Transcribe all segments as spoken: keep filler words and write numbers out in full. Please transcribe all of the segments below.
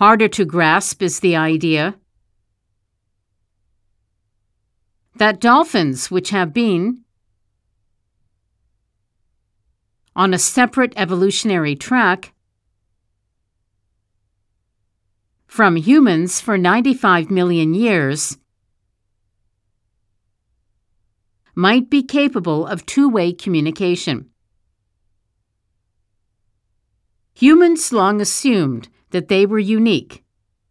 Harder to grasp is the idea that dolphins, which have been on a separate evolutionary track from humans for ninety-five million years, might be capable of two-way communication. Humans long assumed that they were unique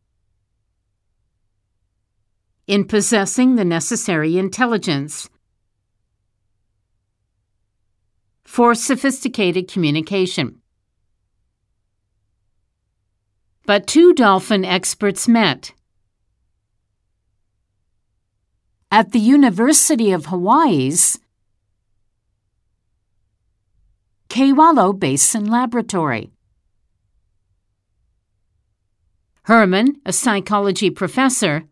in possessing the necessary intelligence for sophisticated communication. But two dolphin experts met at the University of Hawaii's Kewalo Basin Laboratory. Herman, a psychology professor,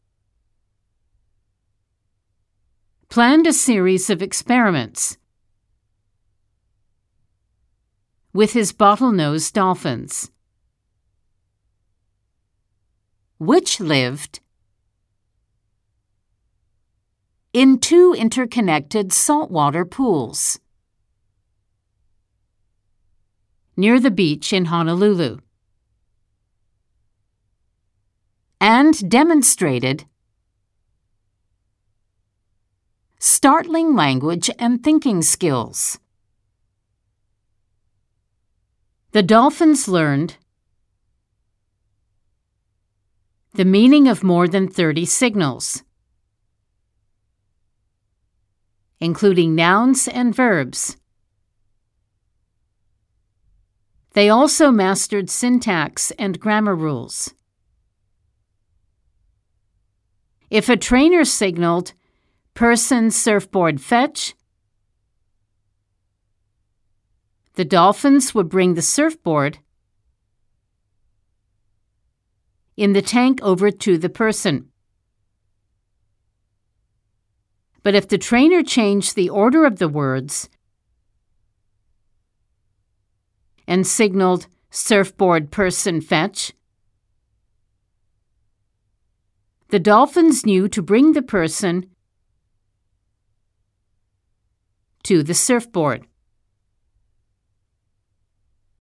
planned a series of experiments with his bottlenose dolphins, which lived in two interconnected saltwater pools near the beach in Honolulu, and demonstrated startling language and thinking skills. The dolphins learned the meaning of more than thirty signals, including nouns and verbs. They also mastered syntax and grammar rules. If a trainer signaled, "Person surfboard fetch," the dolphins would bring the surfboard in the tank over to the person. But if the trainer changed the order of the words and signaled, "Surfboard person fetch," the dolphins knew to bring the person to the surfboard.